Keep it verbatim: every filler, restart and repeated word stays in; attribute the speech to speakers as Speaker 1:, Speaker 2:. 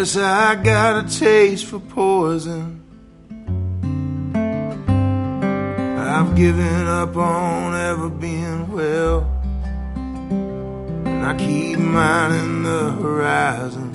Speaker 1: Guess I got a taste for poison. I've given up on ever being well, and I keep minding the horizon.